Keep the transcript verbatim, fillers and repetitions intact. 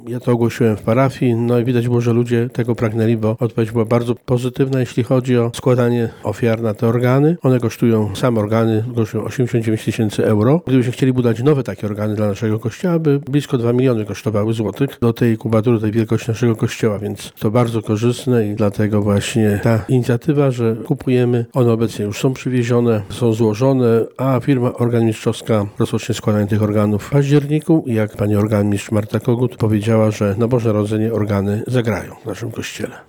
Ja to ogłosiłem w parafii, no i widać było, że ludzie tego pragnęli, bo odpowiedź była bardzo pozytywna, jeśli chodzi o składanie ofiar na te organy. One kosztują, same organy kosztują osiemdziesiąt dziewięć tysięcy euro. Gdybyśmy chcieli budować nowe takie organy dla naszego kościoła, by blisko dwa miliony kosztowały złotych do tej kubatury, do tej wielkości naszego kościoła, więc to bardzo korzystne i dlatego właśnie ta inicjatywa, że kupujemy, one obecnie już są przywiezione, są złożone, a firma organimistrzowska rozpocznie składanie tych organów w październiku i jak pani organmistrz Marta Kogut powiedziała, że na Boże Narodzenie organy zagrają w naszym kościele.